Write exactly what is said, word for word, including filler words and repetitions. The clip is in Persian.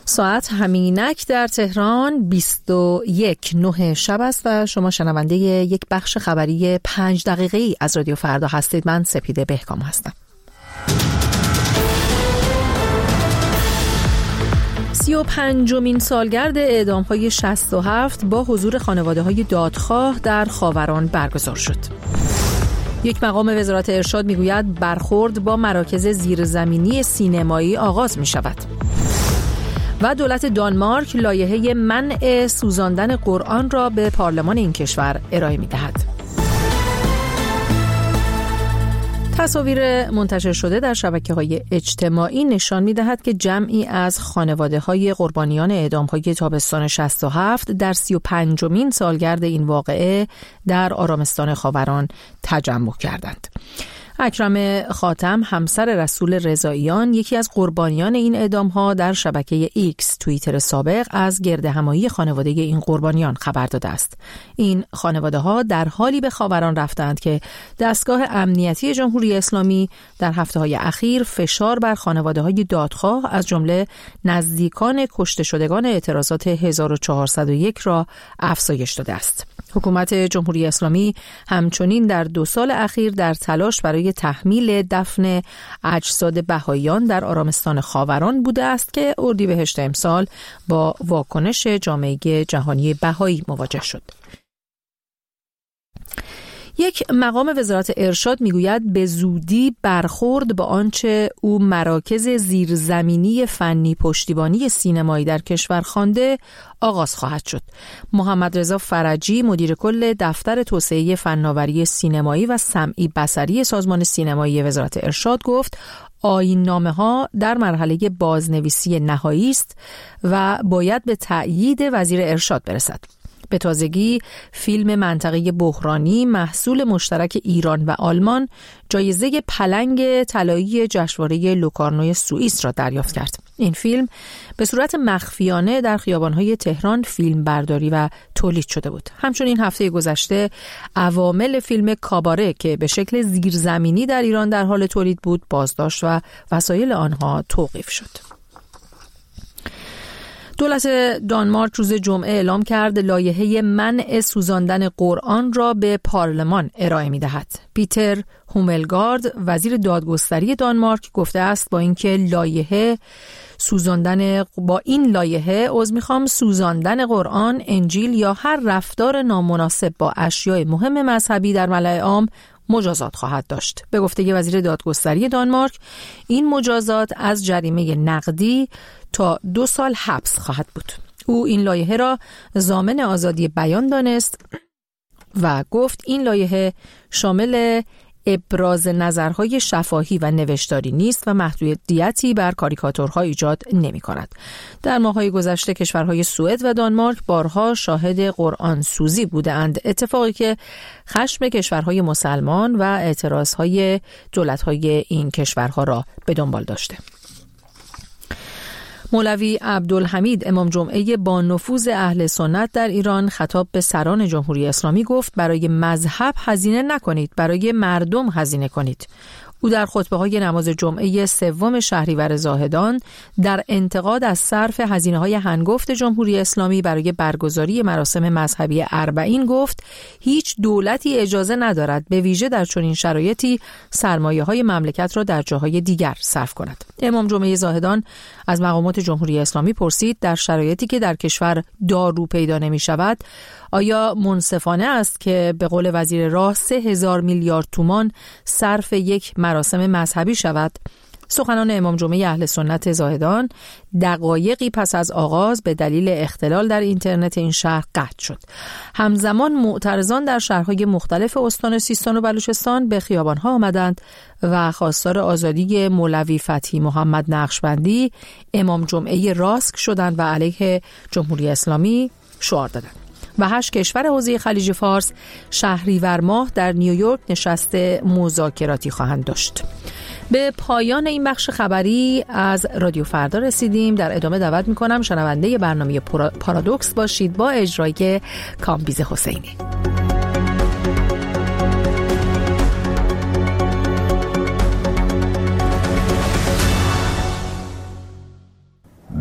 ساعت همینک در تهران بیست و یک نه شب است و شما شنونده یک بخش خبری پنج دقیقه‌ای از رادیو فردا هستید. من سپیده بهکام هستم. سی و پنجمین سالگرد اعدام‌های شصت و هفت با حضور خانواده‌های دادخواه در خاوران برگزار شد. یک مقام وزارت ارشاد میگوید برخورد با مراکز زیرزمینی سینمایی آغاز می شود. و دولت دانمارک لایحه منع سوزاندن قرآن را به پارلمان این کشور ارائه می دهد. تصاویر منتشر شده در شبکه‌های اجتماعی نشان می‌دهد که جمعی از خانواده‌های قربانیان اعدام‌های تابستان شصت و هفت در سی و پنجمین سالگرد این واقعه در آرامستان خاوران تجمع کردند. اکرم خاتم همسر رسول رضاییان یکی از قربانیان این اعدام‌ها در شبکه ایکس توییتر سابق از گردهمایی خانواده این قربانیان خبر داده است. این خانواده‌ها در حالی به خاوران رفتند که دستگاه امنیتی جمهوری اسلامی در هفته‌های اخیر فشار بر خانواده‌های دادخواه از جمله نزدیکان کشته شدگان اعتراضات هزار و چهارصد و یک را افزایش داده است. حکومت جمهوری اسلامی همچنین در دو سال اخیر در تلاش برای تحمیل دفن اجساد بهائیان در آرامستان خاوران بوده است که اردیبهشت امسال با واکنش جامعه جهانی بهایی مواجه شد. یک مقام وزارت ارشاد میگوید به زودی برخورد با آنچه او مراکز زیرزمینی فنی پشتیبانی سینمایی در کشور خوانده آغاز خواهد شد. محمد رضا فرجی مدیر کل دفتر توسعه فناوری سینمایی و سمعی بصری سازمان سینمایی وزارت ارشاد گفت آیین‌نامه ها در مرحله بازنویسی نهایی است و باید به تأیید وزیر ارشاد برسد. به تازگی فیلم منطقه بحرانی محصول مشترک ایران و آلمان جایزه پلنگ طلایی جشنواره لوکارنو سوئیس را دریافت کرد. این فیلم به صورت مخفیانه در خیابان‌های تهران فیلم برداری و تولید شده بود. همچنین هفته گذشته عوامل فیلم کاباره که به شکل زیرزمینی در ایران در حال تولید بود بازداشت و وسایل آنها توقیف شد. دولت دانمارک روز جمعه اعلام کرد لایحه منع سوزاندن قرآن را به پارلمان ارائه می‌دهد. پیتر هوملگارد وزیر دادگستری دانمارک گفته است با اینکه لایحه سوزاندن با این لایحه عذر می‌خوام سوزاندن قرآن، انجیل یا هر رفتار نامناسب با اشیاء مهم مذهبی در ملأ عام مجازات خواهد داشت. به گفته وزیر دادگستری دانمارک این مجازات از جریمه نقدی تا دو سال حبس خواهد بود. او این لایحه را ضامن آزادی بیان دانست و گفت این لایحه شامل ابراز نظرهای شفاهی و نوشتاری نیست و محدودیتی بر کاریکاتورها ایجاد نمی کند. در ماه‌های گذشته کشورهای سوئد و دانمارک بارها شاهد قرآن سوزی بودند، اتفاقی که خشم کشورهای مسلمان و اعتراضهای دولت‌های این کشورها را به دنبال داشته. مولوی عبدالحمید امام جمعه با نفوذ اهل سنت در ایران خطاب به سران جمهوری اسلامی گفت برای مذهب هزینه نکنید، برای مردم هزینه کنید. او در خطبه‌های نماز جمعه سوم شهریور زاهدان در انتقاد از صرف هزینه‌های هنگفت جمهوری اسلامی برای برگزاری مراسم مذهبی اربعین گفت هیچ دولتی اجازه ندارد به ویژه در چنین شرایطی سرمایه‌های مملکت را در جاهای دیگر صرف کند. امام جمعه زاهدان از مقامات جمهوری اسلامی پرسید در شرایطی که در کشور دارو پیدا نمی‌شود آیا منصفانه است که به قول وزیر راه سه هزار میلیارد تومان صرف یک مراسم مذهبی شود؟ سخنان امام جمعه اهل سنت زاهدان دقایقی پس از آغاز به دلیل اختلال در اینترنت این شهر قطع شد. همزمان معترضان در شهرهای مختلف استان سیستان و بلوچستان به خیابانها آمدند و خواستار آزادی مولوی فتحی محمد نقشبندی امام جمعه راسک شدند و علیه جمهوری اسلامی شعار دادند. و هشت کشور حوزه خلیج فارس شهریور ماه در نیویورک نشست مذاکراتی خواهند داشت. به پایان این بخش خبری از رادیو فردا رسیدیم. در ادامه دعوت می‌کنم شنونده برنامه پارادوکس باشید با اجرای کامبیز حسینی.